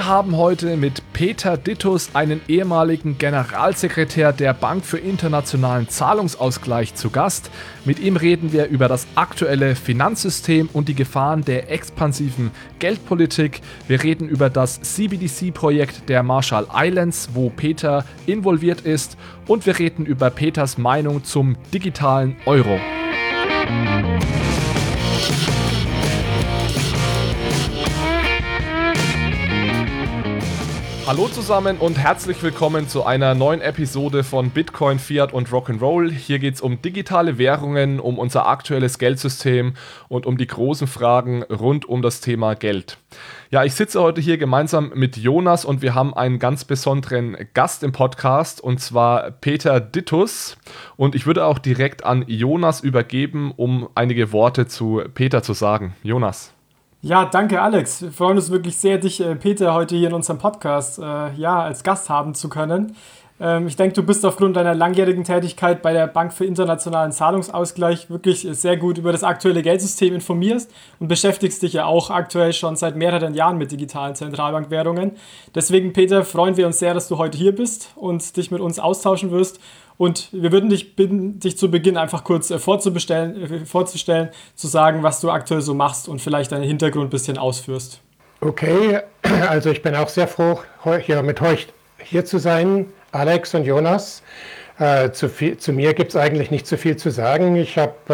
haben heute mit Peter Dittus einen ehemaligen Generalsekretär der Bank für internationalen Zahlungsausgleich zu Gast. Mit ihm reden wir über das aktuelle Finanzsystem und die Gefahren der expansiven Geldpolitik. Wir reden über das CBDC-Projekt der Marshall Islands, wo Peter involviert ist. Und wir reden über Peters Meinung zum digitalen Euro. Hallo zusammen und herzlich willkommen zu einer neuen Episode von Bitcoin, Fiat und Rock'n'Roll. Hier geht es um digitale Währungen, um unser aktuelles Geldsystem und um die großen Fragen rund um das Thema Geld. Ja, ich sitze heute hier gemeinsam mit Jonas und wir haben einen ganz besonderen Gast im Podcast, und zwar Peter Dittus. Und ich würde auch direkt an Jonas übergeben, um einige Worte zu Peter zu sagen. Jonas. Ja, danke Alex. Wir freuen uns wirklich sehr, dich, Peter, heute hier in unserem Podcast als Gast haben zu können. Ich denke, du bist aufgrund deiner langjährigen Tätigkeit bei der Bank für internationalen Zahlungsausgleich wirklich sehr gut über das aktuelle Geldsystem informierst und beschäftigst dich ja auch aktuell schon seit mehreren Jahren mit digitalen Zentralbankwährungen. Deswegen, Peter, freuen wir uns sehr, dass du heute hier bist und dich mit uns austauschen wirst. Und wir würden dich bitten, dich zu Beginn einfach kurz vorzustellen, zu sagen, was du aktuell so machst und vielleicht deinen Hintergrund ein bisschen ausführst. Okay, also ich bin auch sehr froh, hier mit euch hier zu sein, Alex und Jonas. Zu mir gibt es eigentlich nicht so viel zu sagen. Ich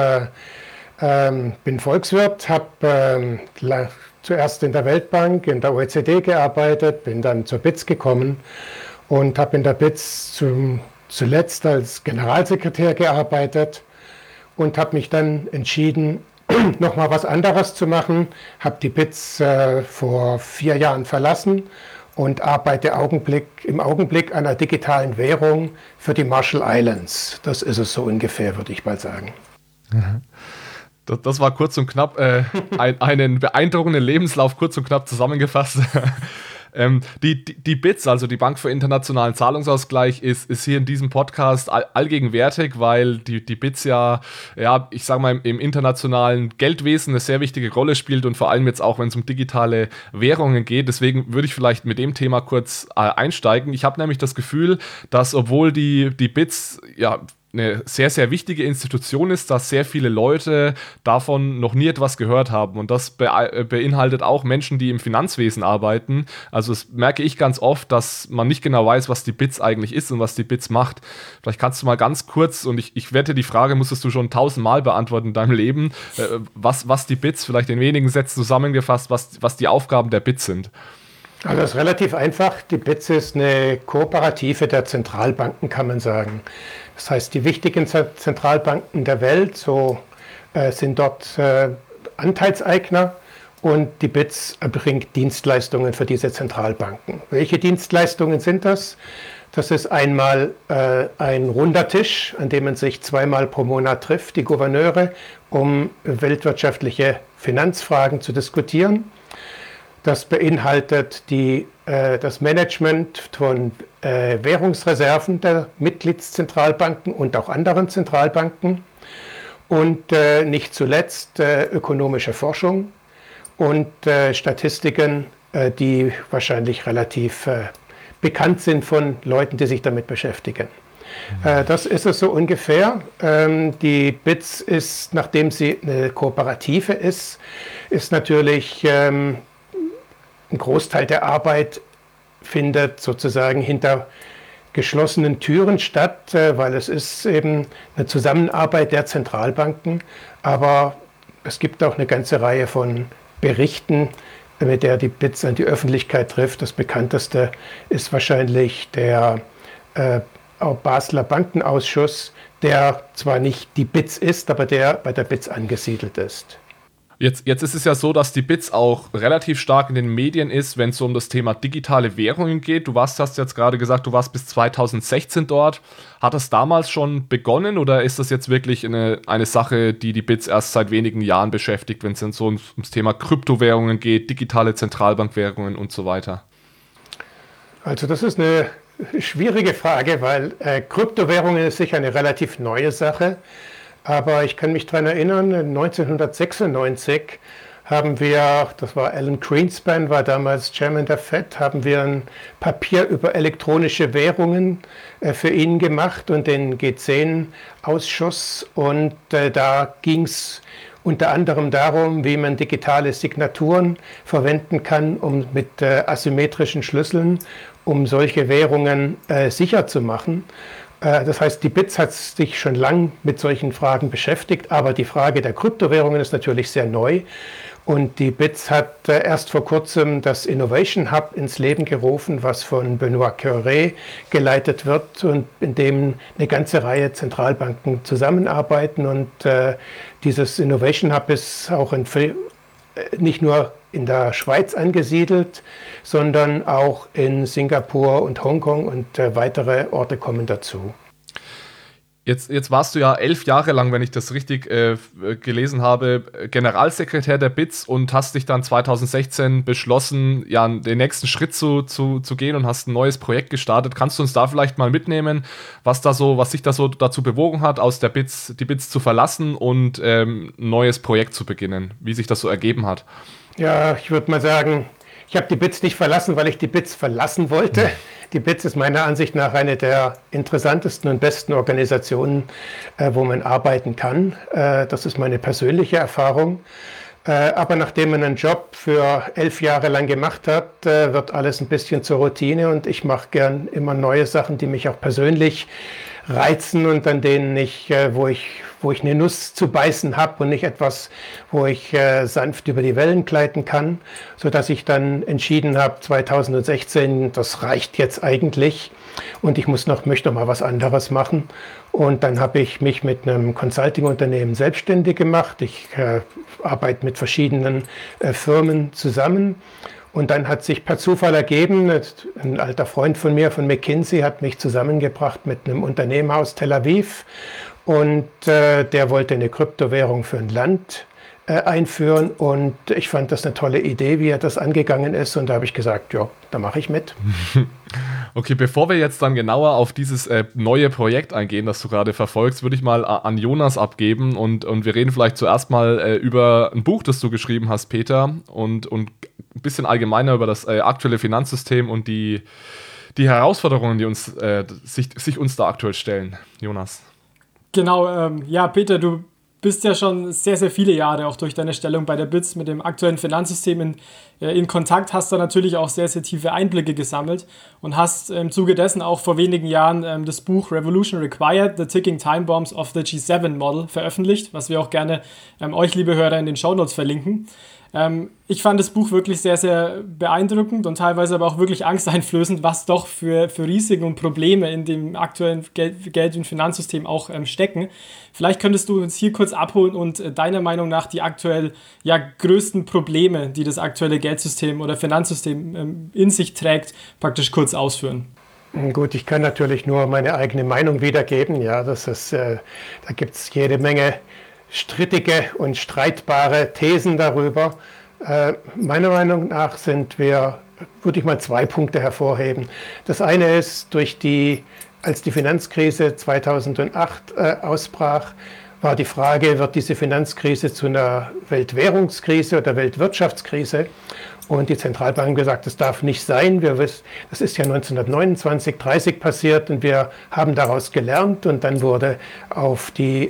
bin Volkswirt, habe zuerst in der Weltbank, in der OECD gearbeitet, bin dann zur BITS gekommen und habe in der BITS zuletzt als Generalsekretär gearbeitet und habe mich dann entschieden, nochmal was anderes zu machen. Habe die BITS vor 4 Jahren verlassen und arbeite im Augenblick an einer digitalen Währung für die Marshall Islands. Das ist es so ungefähr, würde ich mal sagen. Das war kurz und knapp, einen beeindruckenden Lebenslauf kurz und knapp zusammengefasst. Die BITS, also die Bank für internationalen Zahlungsausgleich, ist hier in diesem Podcast allgegenwärtig, weil die BITS ich sage mal, im internationalen Geldwesen eine sehr wichtige Rolle spielt und vor allem jetzt auch, wenn es um digitale Währungen geht. Deswegen würde ich vielleicht mit dem Thema kurz einsteigen. Ich habe nämlich das Gefühl, dass obwohl die BITS eine sehr, sehr wichtige Institution ist, dass sehr viele Leute davon noch nie etwas gehört haben. Und das beinhaltet auch Menschen, die im Finanzwesen arbeiten. Also das merke ich ganz oft, dass man nicht genau weiß, was die BITS eigentlich ist und was die BITS macht. Vielleicht kannst du mal ganz kurz, und ich wette, die Frage musstest du schon 1000-mal beantworten in deinem Leben, was die BITS, vielleicht in wenigen Sätzen zusammengefasst, was die Aufgaben der BITS sind. Also das ist relativ einfach. Die BITS ist eine Kooperative der Zentralbanken, kann man sagen. Das heißt, die wichtigen Zentralbanken der Welt sind dort Anteilseigner und die BITS erbringt Dienstleistungen für diese Zentralbanken. Welche Dienstleistungen sind das? Das ist einmal ein runder Tisch, an dem man sich 2-mal pro Monat trifft, die Gouverneure, um weltwirtschaftliche Finanzfragen zu diskutieren. Das beinhaltet das Management von Währungsreserven der Mitgliedszentralbanken und auch anderen Zentralbanken und nicht zuletzt ökonomische Forschung und Statistiken, die wahrscheinlich relativ bekannt sind von Leuten, die sich damit beschäftigen. Das ist es so ungefähr. Die BITS ist, nachdem sie eine Kooperative ist natürlich ein Großteil der Arbeit findet sozusagen hinter geschlossenen Türen statt, weil es ist eben eine Zusammenarbeit der Zentralbanken. Aber es gibt auch eine ganze Reihe von Berichten, mit der die BITS an die Öffentlichkeit trifft. Das bekannteste ist wahrscheinlich der Basler Bankenausschuss, der zwar nicht die BITS ist, aber der bei der BITS angesiedelt ist. Jetzt ist es ja so, dass die BITS auch relativ stark in den Medien ist, wenn es um das Thema digitale Währungen geht. Hast jetzt gerade gesagt, du warst bis 2016 dort. Hat das damals schon begonnen oder ist das jetzt wirklich eine Sache, die BITS erst seit wenigen Jahren beschäftigt, wenn es dann so ums Thema Kryptowährungen geht, digitale Zentralbankwährungen und so weiter? Also das ist eine schwierige Frage, weil Kryptowährungen ist sicher eine relativ neue Sache. Aber ich kann mich daran erinnern, 1996 haben wir, das war Alan Greenspan, war damals Chairman der Fed, haben wir ein Papier über elektronische Währungen für ihn gemacht und den G10-Ausschuss. Und da ging es unter anderem darum, wie man digitale Signaturen verwenden kann, um mit asymmetrischen Schlüsseln, um solche Währungen sicher zu machen. Das heißt, die BITS hat sich schon lang mit solchen Fragen beschäftigt, aber die Frage der Kryptowährungen ist natürlich sehr neu. Und die BITS hat erst vor kurzem das Innovation Hub ins Leben gerufen, was von Benoît Cœuré geleitet wird und in dem eine ganze Reihe Zentralbanken zusammenarbeiten. Und dieses Innovation Hub ist auch nicht nur in der Schweiz angesiedelt, sondern auch in Singapur und Hongkong und weitere Orte kommen dazu. Jetzt warst du ja 11 Jahre lang, wenn ich das richtig gelesen habe, Generalsekretär der BITS und hast dich dann 2016 beschlossen, ja, den nächsten Schritt zu gehen und hast ein neues Projekt gestartet. Kannst du uns da vielleicht mal mitnehmen, was sich da so dazu bewogen hat, die BITS zu verlassen und ein neues Projekt zu beginnen, wie sich das so ergeben hat? Ja, ich würde mal sagen, ich habe die BITS nicht verlassen, weil ich die BITS verlassen wollte. Die BITS ist meiner Ansicht nach eine der interessantesten und besten Organisationen, wo man arbeiten kann. Das ist meine persönliche Erfahrung. Aber nachdem man einen Job für 11 Jahre lang gemacht hat, wird alles ein bisschen zur Routine und ich mache gern immer neue Sachen, die mich auch persönlich reizen und an denen wo ich eine Nuss zu beißen habe und nicht etwas, wo ich sanft über die Wellen gleiten kann, sodass ich dann entschieden habe, 2016, das reicht jetzt eigentlich und ich möchte noch mal was anderes machen. Und dann habe ich mich mit einem Consulting-Unternehmen selbstständig gemacht. Ich arbeite mit verschiedenen Firmen zusammen. Und dann hat sich per Zufall ergeben, ein alter Freund von mir, von McKinsey, hat mich zusammengebracht mit einem Unternehmer aus Tel Aviv. Und der wollte eine Kryptowährung für ein Land einführen. Und ich fand das eine tolle Idee, wie er das angegangen ist. Und da habe ich gesagt, ja, da mache ich mit. Okay, bevor wir jetzt dann genauer auf dieses neue Projekt eingehen, das du gerade verfolgst, würde ich mal an Jonas abgeben und wir reden vielleicht zuerst mal über ein Buch, das du geschrieben hast, Peter, und ein bisschen allgemeiner über das aktuelle Finanzsystem und die Herausforderungen, die sich uns da aktuell stellen. Jonas. Genau, ja, Peter, du bist ja schon sehr, sehr viele Jahre auch durch deine Stellung bei der BITS mit dem aktuellen Finanzsystem in Kontakt, hast da natürlich auch sehr, sehr tiefe Einblicke gesammelt und hast im Zuge dessen auch vor wenigen Jahren das Buch Revolution Required, The Ticking Time Bombs of the G7 Model veröffentlicht, was wir auch gerne euch, liebe Hörer, in den Shownotes verlinken. Ich fand das Buch wirklich sehr, sehr beeindruckend und teilweise aber auch wirklich angsteinflößend, was doch für Risiken und Probleme in dem aktuellen Geld- und Finanzsystem auch stecken. Vielleicht könntest du uns hier kurz abholen und deiner Meinung nach die aktuell größten Probleme, die das aktuelle Geldsystem oder Finanzsystem in sich trägt, praktisch kurz ausführen. Gut, ich kann natürlich nur meine eigene Meinung wiedergeben. Ja, da gibt es jede Menge strittige und streitbare Thesen darüber. Meiner Meinung nach würde ich mal 2 Punkte hervorheben. Das eine ist, als die Finanzkrise 2008 ausbrach, war die Frage, wird diese Finanzkrise zu einer Weltwährungskrise oder Weltwirtschaftskrise? Und die Zentralbank haben gesagt, das darf nicht sein. Das ist ja 1929, 30 passiert und wir haben daraus gelernt. Und dann wurde auf die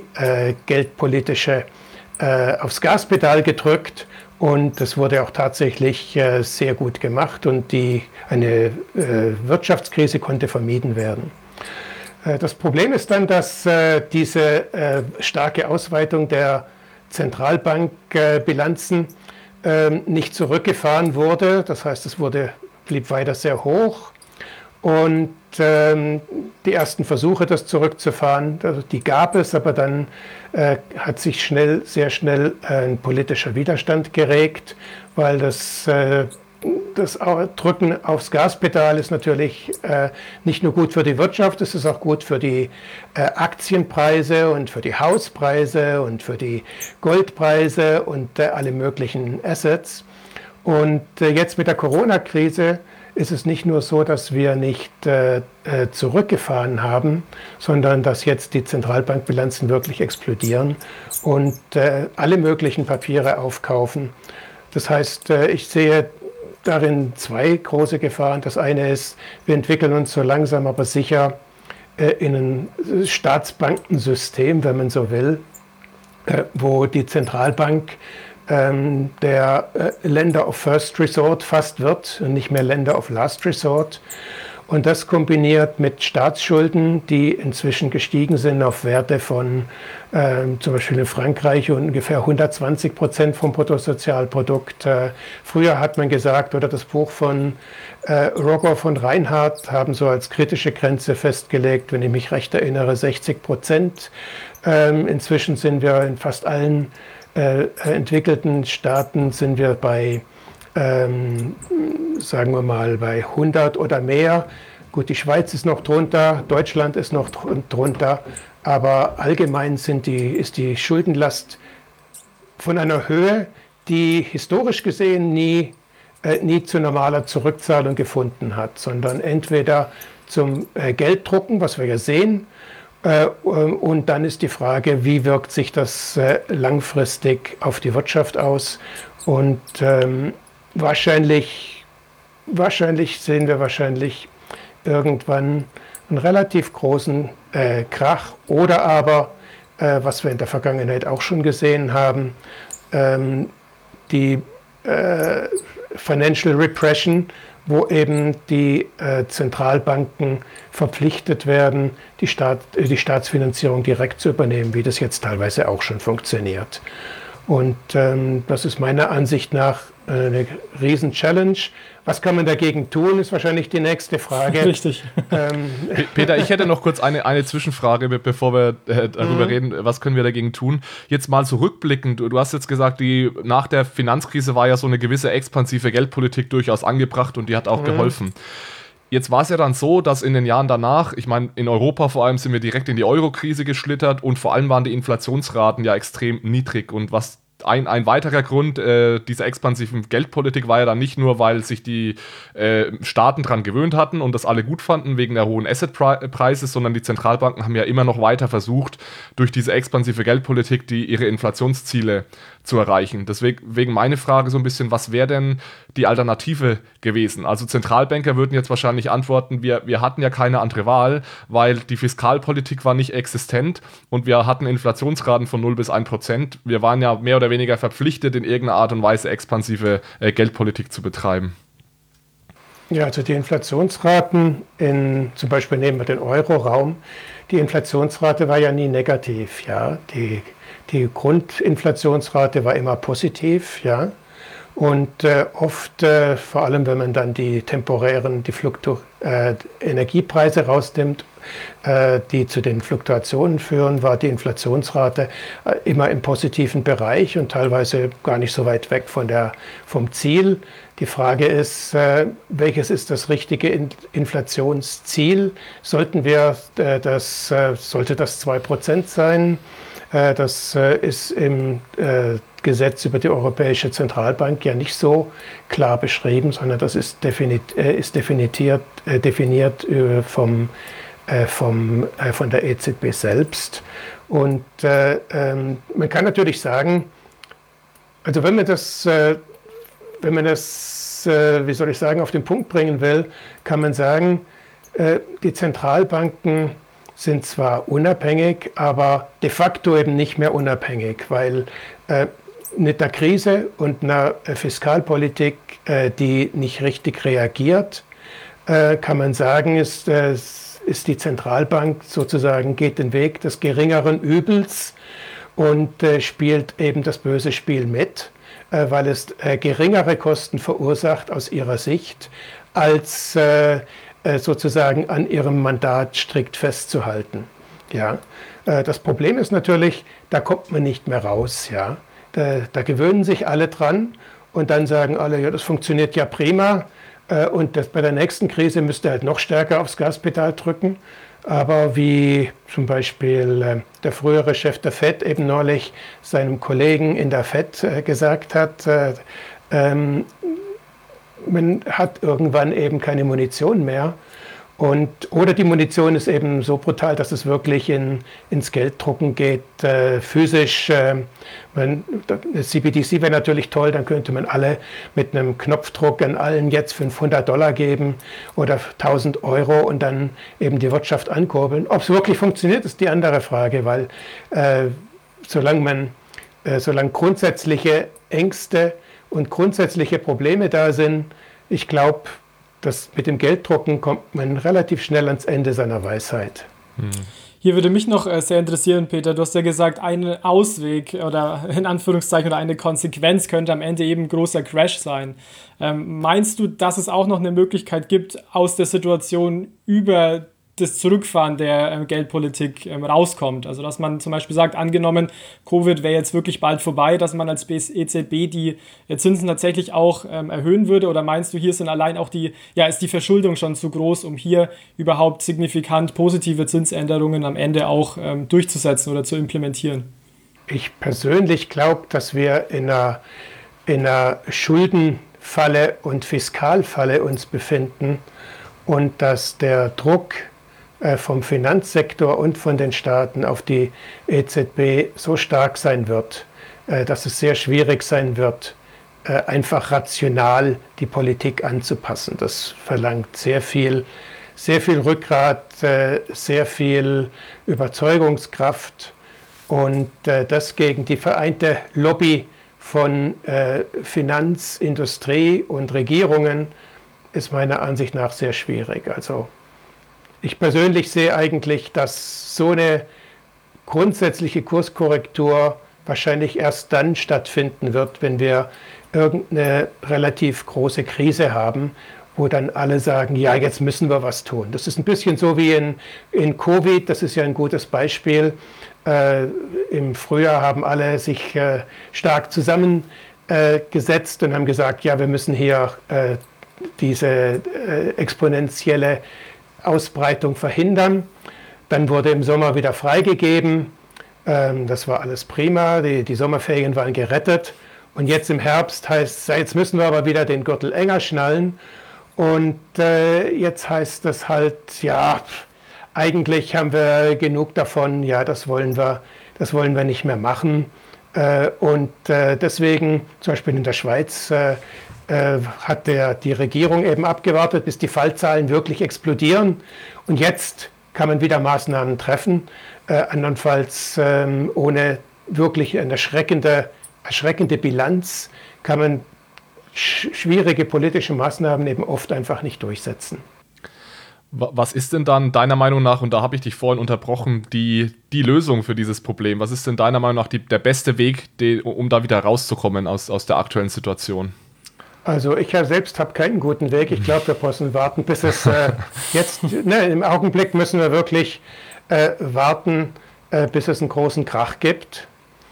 aufs Gaspedal gedrückt. Und das wurde auch tatsächlich sehr gut gemacht und eine Wirtschaftskrise konnte vermieden werden. Das Problem ist dann, dass diese starke Ausweitung der Zentralbankbilanzen nicht zurückgefahren wurde. Das heißt, es blieb weiter sehr hoch. Und die ersten Versuche, das zurückzufahren, die gab es, aber dann hat sich sehr schnell ein politischer Widerstand geregt, weil das Drücken aufs Gaspedal ist natürlich nicht nur gut für die Wirtschaft, es ist auch gut für die Aktienpreise und für die Hauspreise und für die Goldpreise und alle möglichen Assets. Und jetzt mit der Corona-Krise ist es nicht nur so, dass wir nicht zurückgefahren haben, sondern dass jetzt die Zentralbankbilanzen wirklich explodieren und alle möglichen Papiere aufkaufen. Das heißt, ich sehe darin zwei große Gefahren. Das eine ist, wir entwickeln uns so langsam aber sicher in ein Staatsbankensystem, wenn man so will, wo die Zentralbank der Lender of First Resort fast wird und nicht mehr Lender of Last Resort. Und das kombiniert mit Staatsschulden, die inzwischen gestiegen sind auf Werte von zum Beispiel in Frankreich ungefähr 120% vom Bruttosozialprodukt. Früher hat man gesagt, oder das Buch von Rogoff und Reinhardt haben so als kritische Grenze festgelegt, wenn ich mich recht erinnere, 60%. Inzwischen sind wir in fast allen entwickelten Staaten sind wir bei, sagen wir mal, bei 100 oder mehr. Gut, die Schweiz ist noch drunter, Deutschland ist noch drunter, aber allgemein ist die Schuldenlast von einer Höhe, die historisch gesehen nie zu normaler Zurückzahlung gefunden hat, sondern entweder zum Gelddrucken, was wir ja sehen, und dann ist die Frage, wie wirkt sich das langfristig auf die Wirtschaft aus? Und wahrscheinlich sehen wir irgendwann einen relativ großen Krach oder aber, was wir in der Vergangenheit auch schon gesehen haben, die Financial Repression, wo eben die Zentralbanken verpflichtet werden, die Staatsfinanzierung direkt zu übernehmen, wie das jetzt teilweise auch schon funktioniert. Und das ist meiner Ansicht nach eine Riesen-Challenge. Was kann man dagegen tun, ist wahrscheinlich die nächste Frage. Richtig. Peter, ich hätte noch kurz eine Zwischenfrage, bevor wir darüber reden, was können wir dagegen tun. Jetzt mal so rückblickend, du hast jetzt gesagt, nach der Finanzkrise war ja so eine gewisse expansive Geldpolitik durchaus angebracht und die hat auch geholfen. Jetzt war es ja dann so, dass in den Jahren danach, ich meine, in Europa vor allem sind wir direkt in die Euro-Krise geschlittert und vor allem waren die Inflationsraten ja extrem niedrig. Und was ein weiterer Grund dieser expansiven Geldpolitik war ja dann nicht nur, weil sich die Staaten dran gewöhnt hatten und das alle gut fanden wegen der hohen Assetpreise, sondern die Zentralbanken haben ja immer noch weiter versucht, durch diese expansive Geldpolitik ihre Inflationsziele zu erreichen. Deswegen meine Frage so ein bisschen, was wäre denn die Alternative gewesen? Also Zentralbanker würden jetzt wahrscheinlich antworten, wir hatten ja keine andere Wahl, weil die Fiskalpolitik war nicht existent und wir hatten Inflationsraten von 0 bis 1%. Wir waren ja mehr oder weniger verpflichtet, in irgendeiner Art und Weise expansive Geldpolitik zu betreiben. Ja, also die Inflationsraten, zum Beispiel nehmen wir den Euro-Raum, die Inflationsrate war ja nie negativ, ja. Die Grundinflationsrate war immer positiv, ja. Und oft, vor allem wenn man dann die Energiepreise rausnimmt, die zu den Fluktuationen führen, war die Inflationsrate immer im positiven Bereich und teilweise gar nicht so weit weg vom Ziel. Die Frage ist, welches ist das richtige Inflationsziel? Sollte das 2% sein? Das ist im Gesetz über die Europäische Zentralbank ja nicht so klar beschrieben, sondern das ist definiert von der EZB selbst. Und man kann natürlich sagen, also wenn man das, wie soll ich sagen, auf den Punkt bringen will, kann man sagen, die Zentralbanken sind zwar unabhängig, aber de facto eben nicht mehr unabhängig, weil mit der Krise und einer Fiskalpolitik, die nicht richtig reagiert, kann man sagen, ist die Zentralbank sozusagen, geht den Weg des geringeren Übels und spielt eben das böse Spiel mit, weil es geringere Kosten verursacht aus ihrer Sicht, als sozusagen an ihrem Mandat strikt festzuhalten. Ja. Das Problem ist natürlich, da kommt man nicht mehr raus. Ja. Da gewöhnen sich alle dran und dann sagen alle, ja, das funktioniert ja prima und bei der nächsten Krise müsst ihr halt noch stärker aufs Gaspedal drücken. Aber wie zum Beispiel der frühere Chef der FED eben neulich seinem Kollegen in der FED gesagt hat, man hat irgendwann eben keine Munition mehr. Oder die Munition ist eben so brutal, dass es wirklich ins Gelddrucken geht, physisch. CBDC wäre natürlich toll, dann könnte man alle mit einem Knopfdruck an allen jetzt $500 geben oder 1.000 € und dann eben die Wirtschaft ankurbeln. Ob es wirklich funktioniert, ist die andere Frage, weil solange grundsätzliche Ängste und grundsätzliche Probleme da sind, ich glaube, mit dem Gelddrucken kommt man relativ schnell ans Ende seiner Weisheit. Hier würde mich noch sehr interessieren, Peter, du hast ja gesagt, ein Ausweg oder in Anführungszeichen oder eine Konsequenz könnte am Ende eben ein großer Crash sein. Meinst du, dass es auch noch eine Möglichkeit gibt, aus der Situation über das Zurückfahren der Geldpolitik rauskommt? Also dass man zum Beispiel sagt, angenommen, Covid wäre jetzt wirklich bald vorbei, dass man als EZB die Zinsen tatsächlich auch erhöhen würde? Oder meinst du, hier sind allein auch ist die Verschuldung schon zu groß, um hier überhaupt signifikant positive Zinsänderungen am Ende auch durchzusetzen oder zu implementieren? Ich persönlich glaube, dass wir in einer Schuldenfalle und Fiskalfalle uns befinden und dass der Druck vom Finanzsektor und von den Staaten auf die EZB so stark sein wird, dass es sehr schwierig sein wird, einfach rational die Politik anzupassen. Das verlangt sehr viel Rückgrat, sehr viel Überzeugungskraft und das gegen die vereinte Lobby von Finanz, Industrie und Regierungen ist meiner Ansicht nach sehr schwierig. Also ich persönlich sehe eigentlich, dass so eine grundsätzliche Kurskorrektur wahrscheinlich erst dann stattfinden wird, wenn wir irgendeine relativ große Krise haben, wo dann alle sagen, ja, jetzt müssen wir was tun. Das ist ein bisschen so wie in Covid, das ist ja ein gutes Beispiel. Im Frühjahr haben alle sich stark zusammengesetzt und haben gesagt, ja, wir müssen hier diese exponentielle Ausbreitung verhindern. Dann wurde im Sommer wieder freigegeben. Das war alles prima. Die Sommerferien waren gerettet. Und jetzt im Herbst heißt es, jetzt müssen wir aber wieder den Gürtel enger schnallen. Und jetzt heißt es halt, ja, eigentlich haben wir genug davon. Ja, das wollen wir nicht mehr machen. Deswegen, zum Beispiel in der Schweiz, hat die Regierung eben abgewartet, bis die Fallzahlen wirklich explodieren. Und jetzt kann man wieder Maßnahmen treffen. Andernfalls ohne wirklich eine erschreckende Bilanz kann man schwierige politische Maßnahmen eben oft einfach nicht durchsetzen. Was ist denn dann deiner Meinung nach, und da habe ich dich vorhin unterbrochen, die Lösung für dieses Problem? Was ist denn deiner Meinung nach der beste Weg, um da wieder rauszukommen aus der aktuellen Situation? Also ich selbst habe keinen guten Weg. Ich glaube, wir müssen warten, bis es im Augenblick müssen wir wirklich warten, bis es einen großen Krach gibt.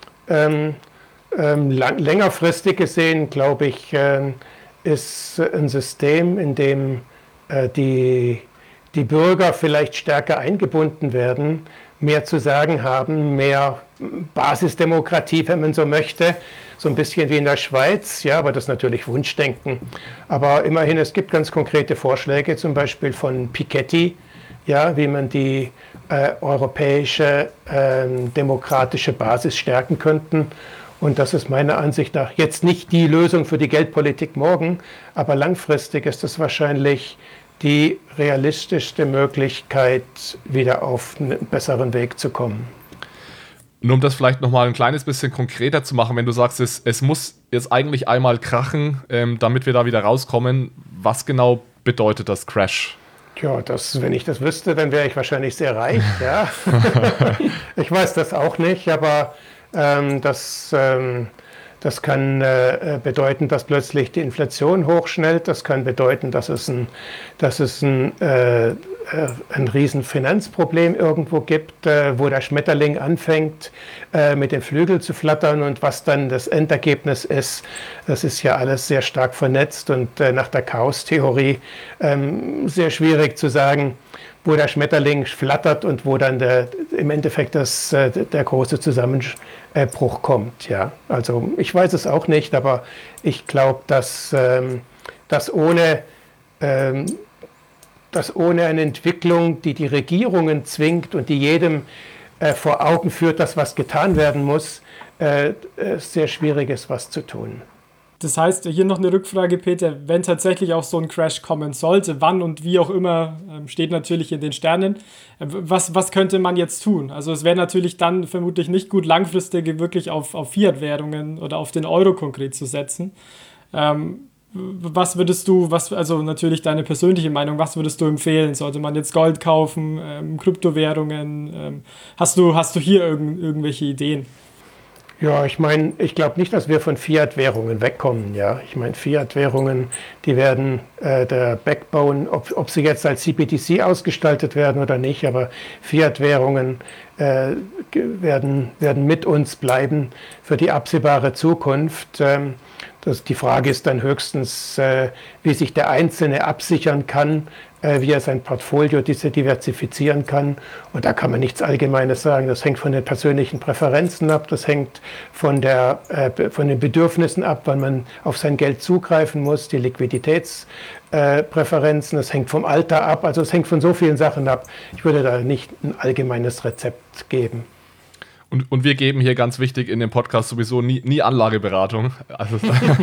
Längerfristig gesehen, glaube ich, ist ein System, in dem die Bürger vielleicht stärker eingebunden werden, mehr zu sagen haben, mehr Basisdemokratie, wenn man so möchte, so ein bisschen wie in der Schweiz, ja, aber das ist natürlich Wunschdenken. Aber immerhin, es gibt ganz konkrete Vorschläge, zum Beispiel von Piketty, ja, wie man die europäische demokratische Basis stärken könnten. Und das ist meiner Ansicht nach jetzt nicht die Lösung für die Geldpolitik morgen, aber langfristig ist es wahrscheinlich die realistischste Möglichkeit, wieder auf einen besseren Weg zu kommen. Nur um das vielleicht nochmal ein kleines bisschen konkreter zu machen, wenn du sagst, es muss jetzt eigentlich einmal krachen, damit wir da wieder rauskommen, was genau bedeutet das Crash? Ja, wenn ich das wüsste, dann wäre ich wahrscheinlich sehr reich. Ja. Ich weiß das auch nicht, aber das kann bedeuten, dass plötzlich die Inflation hochschnellt. Das kann bedeuten, dass es ein riesen Finanzproblem irgendwo gibt, wo der Schmetterling anfängt, mit den Flügeln zu flattern, und was dann das Endergebnis ist, das ist ja alles sehr stark vernetzt und nach der Chaostheorie sehr schwierig zu sagen, wo der Schmetterling flattert und wo dann im Endeffekt der große Zusammenbruch kommt. Ja. Also ich weiß es auch nicht, aber ich glaube, dass dass ähm, ohne eine Entwicklung, die die Regierungen zwingt und die jedem vor Augen führt, dass was getan werden muss, sehr schwierig ist, was zu tun. Das heißt, hier noch eine Rückfrage, Peter, wenn tatsächlich auch so ein Crash kommen sollte, wann und wie auch immer, steht natürlich in den Sternen, was könnte man jetzt tun? Also es wäre natürlich dann vermutlich nicht gut, langfristig wirklich auf Fiat-Währungen oder auf den Euro konkret zu setzen. Was würdest du, also natürlich deine persönliche Meinung, was würdest du empfehlen? Sollte man jetzt Gold kaufen, Kryptowährungen? Hast du hier irgendwelche Ideen? Ja, ich meine, ich glaube nicht, dass wir von Fiat-Währungen wegkommen. Ja, ich meine, Fiat-Währungen, die werden der Backbone, ob sie jetzt als CBDC ausgestaltet werden oder nicht, aber Fiat-Währungen werden mit uns bleiben für die absehbare Zukunft. Die Frage ist dann höchstens, wie sich der Einzelne absichern kann, wie er sein Portfolio diversifizieren kann. Und da kann man nichts Allgemeines sagen. Das hängt von den persönlichen Präferenzen ab, das hängt von den Bedürfnissen ab, wann man auf sein Geld zugreifen muss, die Liquiditätspräferenzen, das hängt vom Alter ab. Also es hängt von so vielen Sachen ab. Ich würde da nicht ein allgemeines Rezept geben. Und wir geben hier ganz wichtig in dem Podcast sowieso nie Anlageberatung. Also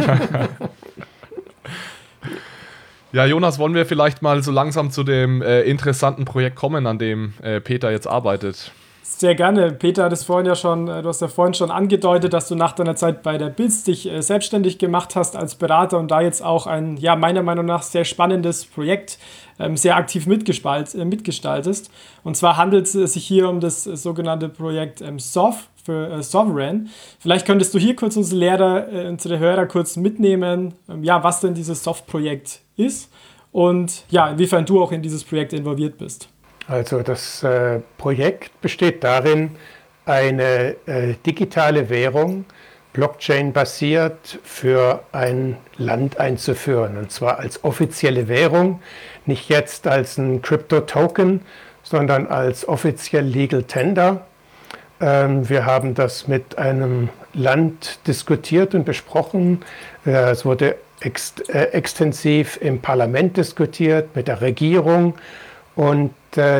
ja, Jonas, wollen wir vielleicht mal so langsam zu dem interessanten Projekt kommen, an dem Peter jetzt arbeitet? Sehr gerne. Peter hat es vorhin ja schon, du hast ja vorhin schon angedeutet, dass du nach deiner Zeit bei der BILZ dich selbstständig gemacht hast als Berater und da jetzt auch ein, ja, meiner Meinung nach sehr spannendes Projekt sehr aktiv mitgestaltest. Und zwar handelt es sich hier um das sogenannte Projekt SOV für Sovereign. Vielleicht könntest du hier kurz unsere Hörer kurz mitnehmen, ja, was denn dieses SOV-Projekt ist und ja, inwiefern du auch in dieses Projekt involviert bist. Also das Projekt besteht darin, eine digitale Währung, Blockchain-basiert, für ein Land einzuführen. Und zwar als offizielle Währung, nicht jetzt als ein Crypto-Token, sondern als offiziell Legal Tender. Wir haben das mit einem Land diskutiert und besprochen. Es wurde extensiv im Parlament diskutiert, mit der Regierung. Und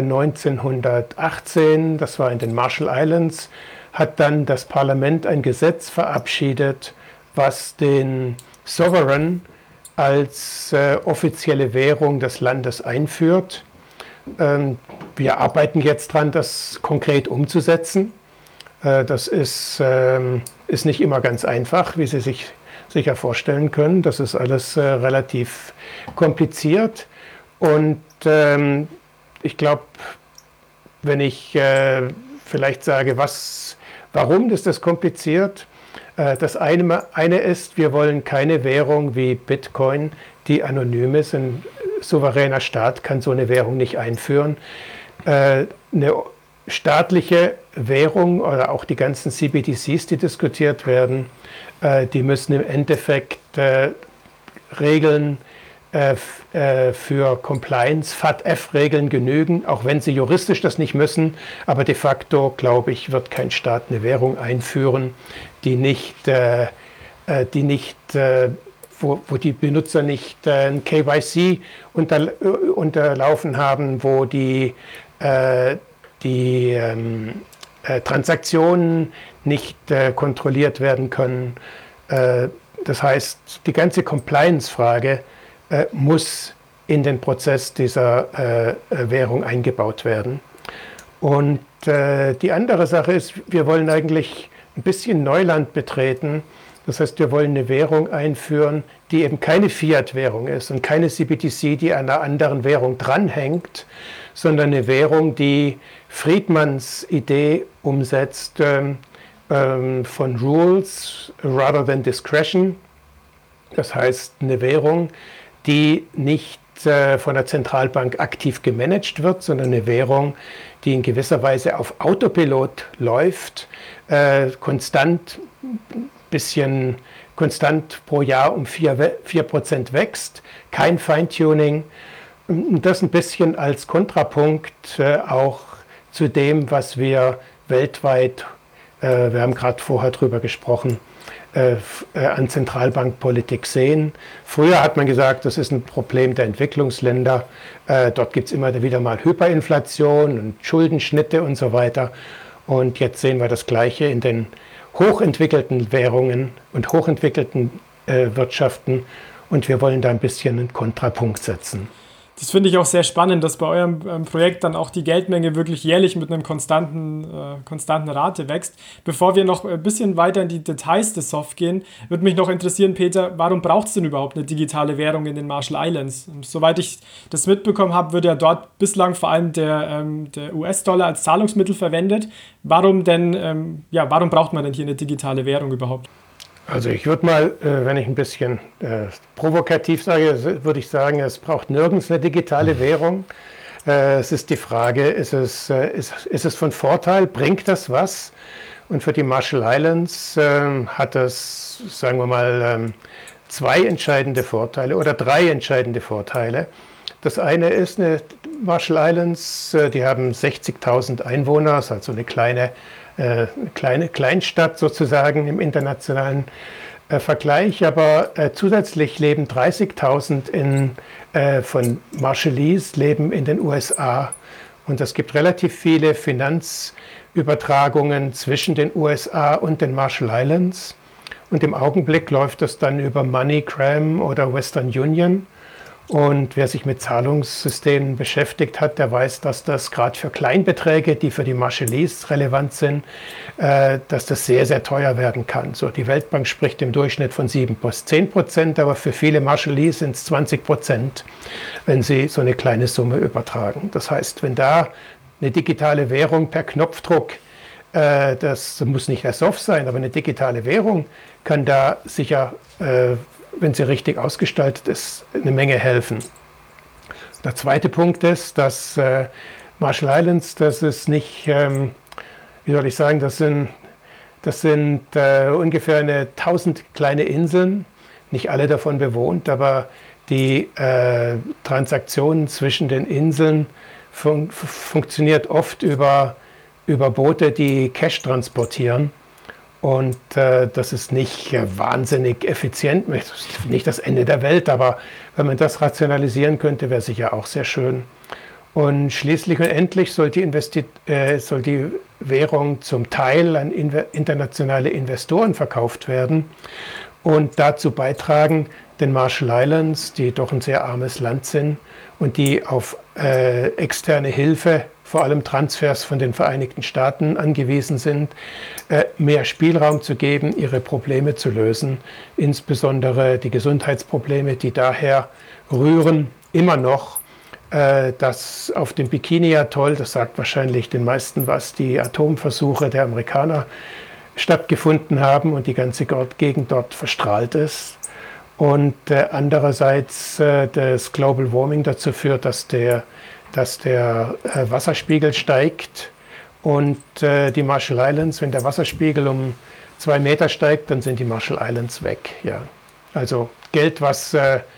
1918, das war in den Marshall Islands, hat dann das Parlament ein Gesetz verabschiedet, was den Sovereign als offizielle Währung des Landes einführt. Wir arbeiten jetzt dran, das konkret umzusetzen. Das ist nicht immer ganz einfach, wie Sie sich sicher vorstellen können. Das ist alles relativ kompliziert. Und ich glaube, wenn ich vielleicht sage, warum ist das kompliziert? Das eine ist, wir wollen keine Währung wie Bitcoin, die anonym ist. Ein souveräner Staat kann so eine Währung nicht einführen. Eine staatliche Währung oder auch die ganzen CBDCs, die diskutiert werden, die müssen im Endeffekt Regeln für Compliance, FATF-Regeln genügen, auch wenn sie juristisch das nicht müssen. Aber de facto, glaube ich, wird kein Staat eine Währung einführen, wo die Benutzer nicht ein KYC unterlaufen haben, wo die Transaktionen nicht kontrolliert werden können. Das heißt, die ganze Compliance-Frage muss in den Prozess dieser Währung eingebaut werden. Und die andere Sache ist, wir wollen eigentlich ein bisschen Neuland betreten. Das heißt, wir wollen eine Währung einführen, die eben keine Fiat-Währung ist und keine CBDC, die an einer anderen Währung dranhängt, sondern eine Währung, die Friedmans Idee umsetzt von Rules rather than Discretion. Das heißt, eine Währung, die nicht von der Zentralbank aktiv gemanagt wird, sondern eine Währung, die in gewisser Weise auf Autopilot läuft, konstant pro Jahr um 4% wächst, kein Feintuning. Und das ein bisschen als Kontrapunkt auch zu dem, was wir weltweit, wir haben gerade vorher drüber gesprochen, an Zentralbankpolitik sehen. Früher hat man gesagt, das ist ein Problem der Entwicklungsländer. Dort gibt es immer wieder mal Hyperinflation und Schuldenschnitte und so weiter. Und jetzt sehen wir das Gleiche in den hochentwickelten Währungen und hochentwickelten Wirtschaften. Und wir wollen da ein bisschen einen Kontrapunkt setzen. Das finde ich auch sehr spannend, dass bei eurem Projekt dann auch die Geldmenge wirklich jährlich mit einem konstanten Rate wächst. Bevor wir noch ein bisschen weiter in die Details des SOF gehen, würde mich noch interessieren, Peter, warum braucht es denn überhaupt eine digitale Währung in den Marshall Islands? Soweit ich das mitbekommen habe, wird ja dort bislang vor allem der US-Dollar als Zahlungsmittel verwendet. Warum braucht man denn hier eine digitale Währung überhaupt? Also ich würde mal, wenn ich ein bisschen provokativ sage, würde ich sagen, es braucht nirgends eine digitale Währung. Es ist die Frage, ist es von Vorteil, bringt das was? Und für die Marshall Islands hat das, sagen wir mal, zwei entscheidende Vorteile oder drei entscheidende Vorteile. Das eine ist, Marshall Islands, die haben 60.000 Einwohner, ist also eine kleine Kleinstadt sozusagen im internationalen Vergleich, aber zusätzlich leben 30.000 von Marshallese leben in den USA und es gibt relativ viele Finanzübertragungen zwischen den USA und den Marshall Islands und im Augenblick läuft das dann über MoneyGram oder Western Union. Und wer sich mit Zahlungssystemen beschäftigt hat, der weiß, dass das gerade für Kleinbeträge, die für die Marshallese relevant sind, dass das sehr, sehr teuer werden kann. So, die Weltbank spricht im Durchschnitt von 7 bis 10%, aber für viele Marshallese sind es 20%, wenn sie so eine kleine Summe übertragen. Das heißt, wenn da eine digitale Währung per Knopfdruck, das muss nicht der SOF sein, aber eine digitale Währung kann da sicher wenn sie richtig ausgestaltet ist, eine Menge helfen. Der zweite Punkt ist, dass Marshall Islands, das ist nicht, wie soll ich sagen, das sind ungefähr 1000 kleine Inseln, nicht alle davon bewohnt, aber die Transaktionen zwischen den Inseln funktioniert oft über Boote, die Cash transportieren. Und das ist nicht wahnsinnig effizient, nicht das Ende der Welt, aber wenn man das rationalisieren könnte, wäre sicher auch sehr schön. Und schließlich und endlich soll die Währung zum Teil an internationale Investoren verkauft werden und dazu beitragen, den Marshall Islands, die doch ein sehr armes Land sind und die auf externe Hilfe, vor allem Transfers von den Vereinigten Staaten angewiesen sind, mehr Spielraum zu geben, ihre Probleme zu lösen, insbesondere die Gesundheitsprobleme, die daher rühren, immer noch, dass auf dem Bikini-Atoll, das sagt wahrscheinlich den meisten was, die Atomversuche der Amerikaner stattgefunden haben und die ganze Gegend dort verstrahlt ist. Und andererseits das Global Warming dazu führt, dass der Wasserspiegel steigt und die Marshall Islands, wenn der Wasserspiegel um 2 Meter steigt, dann sind die Marshall Islands weg. Ja. Also Geld, was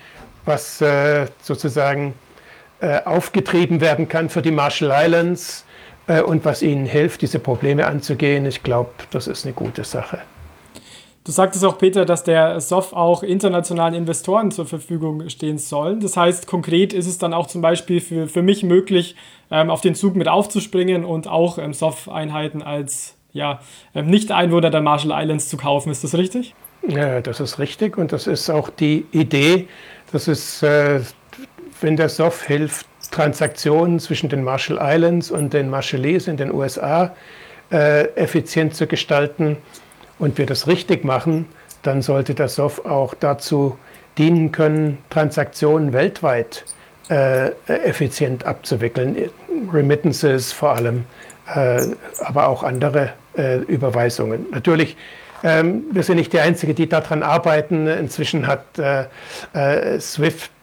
sozusagen aufgetrieben werden kann für die Marshall Islands und was ihnen hilft, diese Probleme anzugehen. Ich glaube, das ist eine gute Sache. Du sagtest auch, Peter, dass der SOF auch internationalen Investoren zur Verfügung stehen soll. Das heißt, konkret ist es dann auch zum Beispiel für mich möglich, auf den Zug mit aufzuspringen und auch SOF-Einheiten als Nicht-Einwohner der Marshall Islands zu kaufen. Ist das richtig? Ja, das ist richtig und das ist auch die Idee. Das ist, wenn der SOF hilft, Transaktionen zwischen den Marshall Islands und den Marshallese in den USA effizient zu gestalten, und wir das richtig machen, dann sollte der SOF auch dazu dienen können, Transaktionen weltweit effizient abzuwickeln. Remittances vor allem, aber auch andere Überweisungen. Natürlich, wir sind nicht die Einzigen, die daran arbeiten. Inzwischen hat SWIFT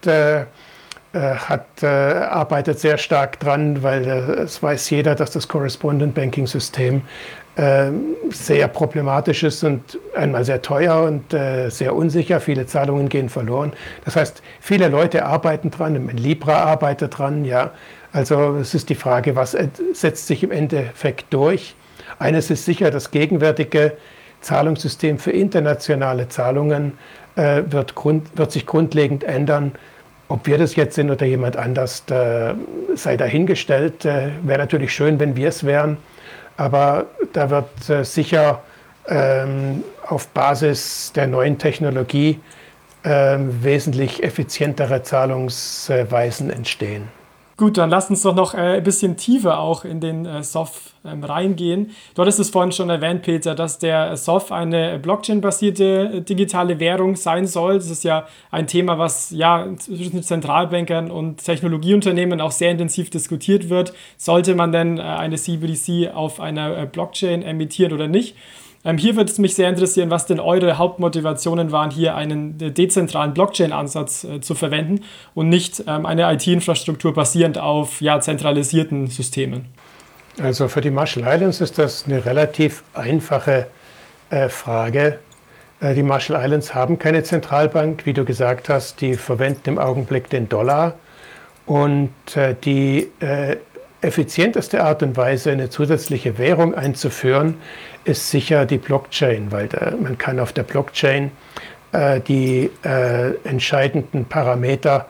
arbeitet sehr stark dran, weil es weiß jeder, dass das Correspondent Banking System sehr problematisch ist und einmal sehr teuer und sehr unsicher. Viele Zahlungen gehen verloren. Das heißt, viele Leute arbeiten dran, Libra arbeitet dran. Ja. Also es ist die Frage, was setzt sich im Endeffekt durch. Eines ist sicher, das gegenwärtige Zahlungssystem für internationale Zahlungen wird sich grundlegend ändern. Ob wir das jetzt sind oder jemand anders, sei dahingestellt. Wäre natürlich schön, wenn wir es wären. Aber da wird sicher auf Basis der neuen Technologie wesentlich effizientere Zahlungsweisen entstehen. Gut, dann lass uns doch noch ein bisschen tiefer auch in den SOF reingehen. Du hattest es vorhin schon erwähnt, Peter, dass der SOF eine Blockchain-basierte digitale Währung sein soll. Das ist ja ein Thema, was ja zwischen Zentralbankern und Technologieunternehmen auch sehr intensiv diskutiert wird. Sollte man denn eine CBDC auf einer Blockchain emittieren oder nicht? Hier würde es mich sehr interessieren, was denn eure Hauptmotivationen waren, hier einen dezentralen Blockchain-Ansatz zu verwenden und nicht eine IT-Infrastruktur basierend auf zentralisierten Systemen. Also für die Marshall Islands ist das eine relativ einfache Frage. Die Marshall Islands haben keine Zentralbank, wie du gesagt hast, die verwenden im Augenblick den Dollar. Und die effizienteste Art und Weise, eine zusätzliche Währung einzuführen, ist sicher die Blockchain, weil man kann auf der Blockchain die entscheidenden Parameter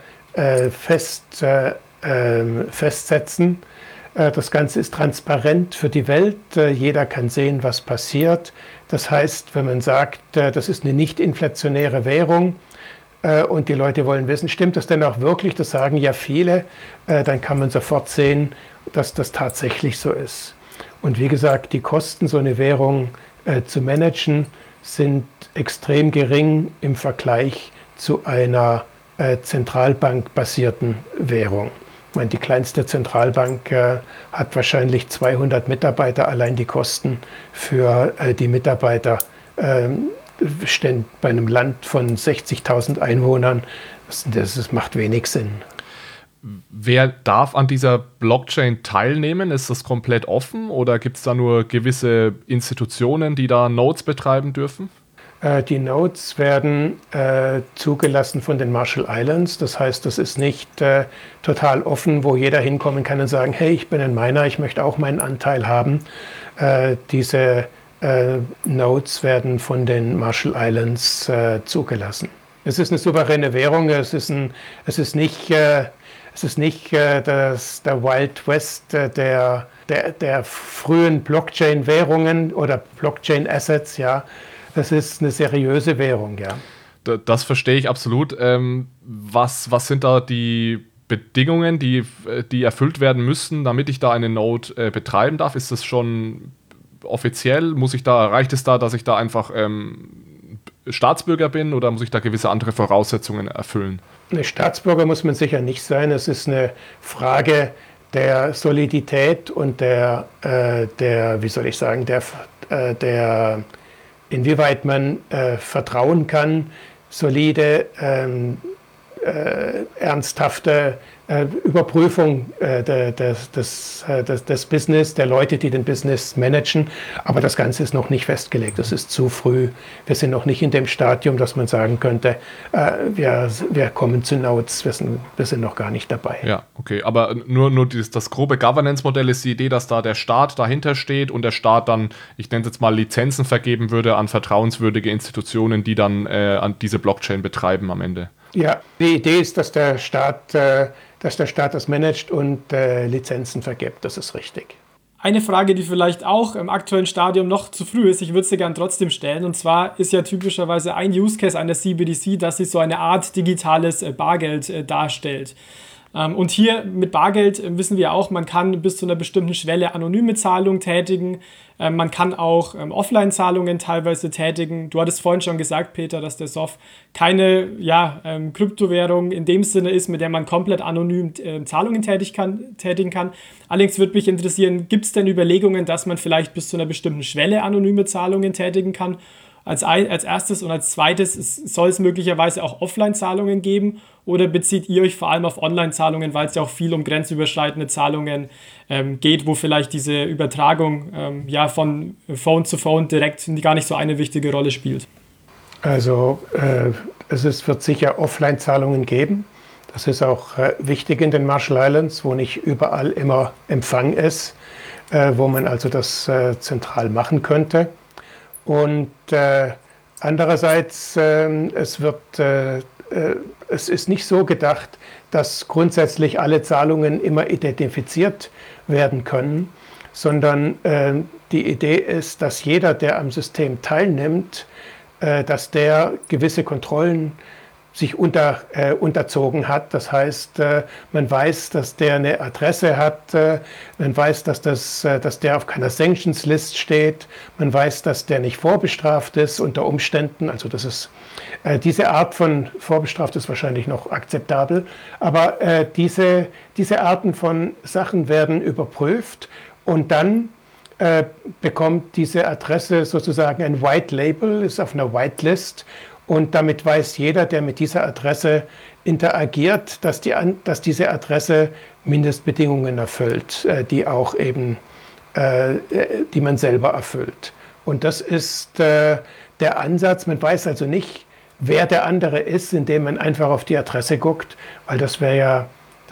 festsetzen. Das Ganze ist transparent für die Welt. Jeder kann sehen, was passiert. Das heißt, wenn man sagt, das ist eine nicht inflationäre Währung, und die Leute wollen wissen, stimmt das denn auch wirklich? Das sagen ja viele. Dann kann man sofort sehen, dass das tatsächlich so ist. Und wie gesagt, die Kosten, so eine Währung zu managen, sind extrem gering im Vergleich zu einer zentralbankbasierten Währung. Ich meine, die kleinste Zentralbank hat wahrscheinlich 200 Mitarbeiter. Allein die Kosten für die Mitarbeiter stehen bei einem Land von 60.000 Einwohnern. Das macht wenig Sinn. Wer darf an dieser Blockchain teilnehmen? Ist das komplett offen oder gibt es da nur gewisse Institutionen, die da Nodes betreiben dürfen? Die Nodes werden zugelassen von den Marshall Islands. Das heißt, das ist nicht total offen, wo jeder hinkommen kann und sagen, hey, ich bin ein Miner, ich möchte auch meinen Anteil haben. Diese Nodes werden von den Marshall Islands zugelassen. Es ist eine souveräne Währung, es ist nicht der Wild West der frühen Blockchain-Währungen oder Blockchain-Assets, ja. Es ist eine seriöse Währung, ja. Das verstehe ich absolut. Was sind da die Bedingungen, die erfüllt werden müssen, damit ich da eine Node betreiben darf? Ist das schon offiziell? Reicht es da, dass ich da einfach Staatsbürger bin oder muss ich da gewisse andere Voraussetzungen erfüllen? Ein Staatsbürger muss man sicher nicht sein. Es ist eine Frage der Solidität und der inwieweit man vertrauen kann, solide, ernsthafte Überprüfung des Business, der Leute, die den Business managen. Aber das Ganze ist noch nicht festgelegt. Das ist zu früh. Wir sind noch nicht in dem Stadium, dass man sagen könnte, wir kommen zu Nodes, wir sind noch gar nicht dabei. Ja, okay. Aber nur das grobe Governance-Modell ist die Idee, dass da der Staat dahinter steht und der Staat dann, ich nenne es jetzt mal, Lizenzen vergeben würde an vertrauenswürdige Institutionen, die dann an diese Blockchain betreiben am Ende. Ja, die Idee ist, dass der Staat das managt und Lizenzen vergibt. Das ist richtig. Eine Frage, die vielleicht auch im aktuellen Stadium noch zu früh ist, ich würde sie gerne trotzdem stellen. Und zwar ist ja typischerweise ein Use Case einer CBDC, dass sie so eine Art digitales Bargeld darstellt. Und hier mit Bargeld wissen wir auch, man kann bis zu einer bestimmten Schwelle anonyme Zahlungen tätigen. Man kann auch Offline-Zahlungen teilweise tätigen. Du hattest vorhin schon gesagt, Peter, dass der SOF keine Kryptowährung in dem Sinne ist, mit der man komplett anonym Zahlungen tätigen kann. Allerdings würde mich interessieren, gibt es denn Überlegungen, dass man vielleicht bis zu einer bestimmten Schwelle anonyme Zahlungen tätigen kann? Als erstes und als zweites soll es möglicherweise auch Offline-Zahlungen geben oder bezieht ihr euch vor allem auf Online-Zahlungen, weil es ja auch viel um grenzüberschreitende Zahlungen geht, wo vielleicht diese Übertragung von Phone zu Phone direkt gar nicht so eine wichtige Rolle spielt? Also wird sicher Offline-Zahlungen geben. Das ist auch wichtig in den Marshall Islands, wo nicht überall immer Empfang ist, wo man also das zentral machen könnte. Und andererseits, es ist nicht so gedacht, dass grundsätzlich alle Zahlungen immer identifiziert werden können, sondern die Idee ist, dass jeder, der am System teilnimmt, dass der gewisse Kontrollen sich unterzogen hat. Das heißt, man weiß, dass der eine Adresse hat, man weiß, dass der auf keiner Sanctions List steht, man weiß, dass der nicht vorbestraft ist unter Umständen. Also das ist diese Art von vorbestraft ist wahrscheinlich noch akzeptabel, aber diese Arten von Sachen werden überprüft und dann bekommt diese Adresse sozusagen ein White Label, ist auf einer Whitelist. Und damit weiß jeder, der mit dieser Adresse interagiert, dass diese Adresse Mindestbedingungen erfüllt, die auch eben, die man selber erfüllt. Und das ist der Ansatz. Man weiß also nicht, wer der andere ist, indem man einfach auf die Adresse guckt, weil das wäre ja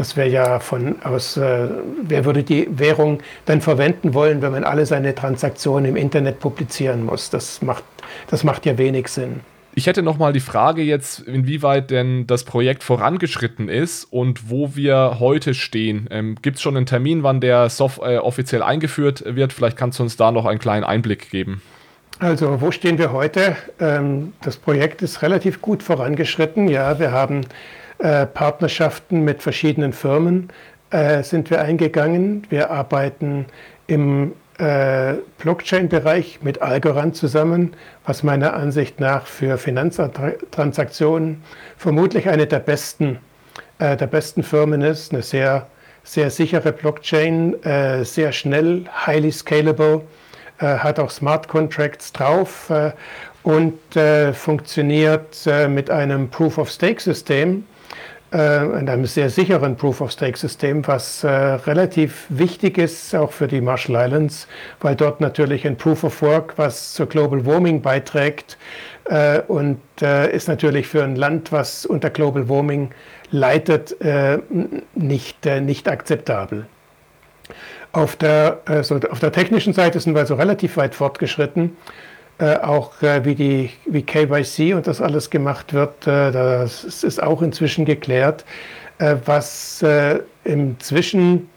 wer würde die Währung dann verwenden wollen, wenn man alle seine Transaktionen im Internet publizieren muss? Das macht ja wenig Sinn. Ich hätte nochmal die Frage jetzt, inwieweit denn das Projekt vorangeschritten ist und wo wir heute stehen. Gibt es schon einen Termin, wann der SOF offiziell eingeführt wird? Vielleicht kannst du uns da noch einen kleinen Einblick geben. Also, wo stehen wir heute? Das Projekt ist relativ gut vorangeschritten. Ja, wir haben Partnerschaften mit verschiedenen Firmen sind wir eingegangen. Wir arbeiten im Blockchain-Bereich mit Algorand zusammen, was meiner Ansicht nach für Finanztransaktionen vermutlich eine der besten Firmen ist. Eine sehr, sehr sichere Blockchain, sehr schnell, highly scalable, hat auch Smart Contracts drauf und funktioniert mit einem Proof-of-Stake-System, in einem sehr sicheren Proof-of-Stake-System, was relativ wichtig ist, auch für die Marshall Islands, weil dort natürlich ein Proof-of-Work, was zur Global Warming beiträgt und ist natürlich für ein Land, was unter Global Warming leidet, nicht akzeptabel. Auf der technischen Seite sind wir also relativ weit fortgeschritten. Auch wie KYC und das alles gemacht wird, das ist auch inzwischen geklärt. Was inzwischen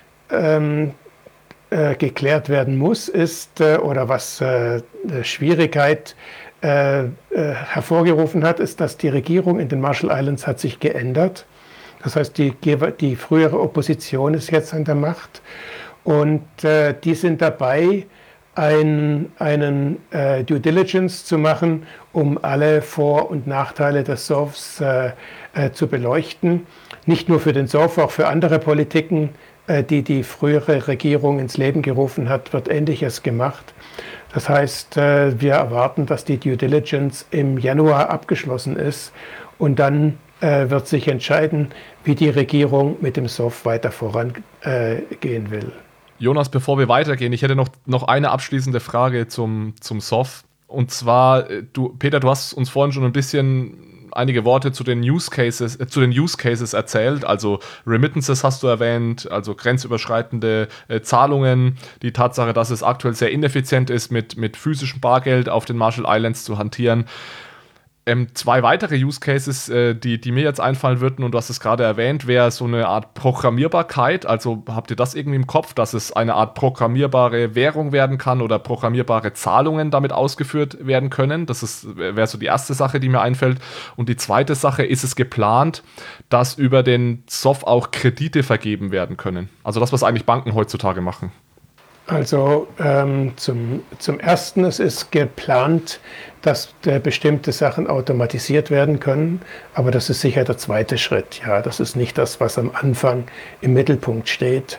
geklärt werden muss, ist, oder was Schwierigkeit hervorgerufen hat, ist, dass die Regierung in den Marshall Islands hat sich geändert. Das heißt, die frühere Opposition ist jetzt an der Macht und die sind dabei, einen Due Diligence zu machen, um alle Vor- und Nachteile des SOFs zu beleuchten. Nicht nur für den SOF, auch für andere Politiken, die frühere Regierung ins Leben gerufen hat, wird Ähnliches gemacht. Das heißt, wir erwarten, dass die Due Diligence im Januar abgeschlossen ist und dann wird sich entscheiden, wie die Regierung mit dem SOF weiter vorangehen will. Jonas, bevor wir weitergehen, ich hätte noch eine abschließende Frage zum SOF. Und zwar, Peter, du hast uns vorhin schon ein bisschen einige Worte zu den Use Cases erzählt. Also Remittances hast du erwähnt, also grenzüberschreitende Zahlungen, die Tatsache, dass es aktuell sehr ineffizient ist, mit physischem Bargeld auf den Marshall Islands zu hantieren. Zwei weitere Use Cases, die mir jetzt einfallen würden, und du hast es gerade erwähnt, wäre so eine Art Programmierbarkeit. Also habt ihr das irgendwie im Kopf, dass es eine Art programmierbare Währung werden kann oder programmierbare Zahlungen damit ausgeführt werden können? Das wäre so die erste Sache, die mir einfällt. Und die zweite Sache, ist es geplant, dass über den SOF auch Kredite vergeben werden können? Also das, was eigentlich Banken heutzutage machen. Also zum Ersten, es ist geplant, dass bestimmte Sachen automatisiert werden können, aber das ist sicher der zweite Schritt. Ja, das ist nicht das, was am Anfang im Mittelpunkt steht.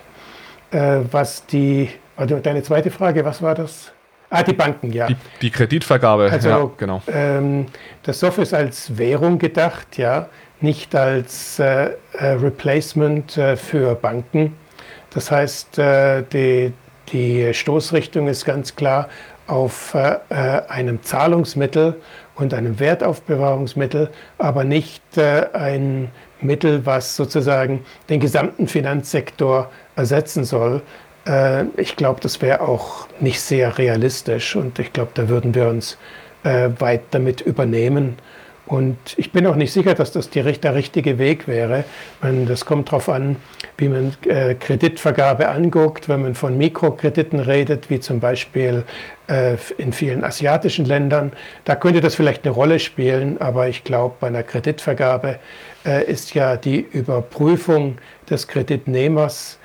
Deine zweite Frage, was war das? Die Banken, ja. Die Kreditvergabe, also, ja, genau. Das SOF ist als Währung gedacht, ja, nicht als Replacement für Banken. Das heißt, die Stoßrichtung ist ganz klar auf einem Zahlungsmittel und einem Wertaufbewahrungsmittel, aber nicht ein Mittel, was sozusagen den gesamten Finanzsektor ersetzen soll. Ich glaube, das wäre auch nicht sehr realistisch und ich glaube, da würden wir uns weit damit übernehmen. Und ich bin auch nicht sicher, dass das der richtige Weg wäre. Das kommt darauf an, wie man Kreditvergabe anguckt. Wenn man von Mikrokrediten redet, wie zum Beispiel in vielen asiatischen Ländern, da könnte das vielleicht eine Rolle spielen. Aber ich glaube, bei einer Kreditvergabe ist ja die Überprüfung des Kreditnehmers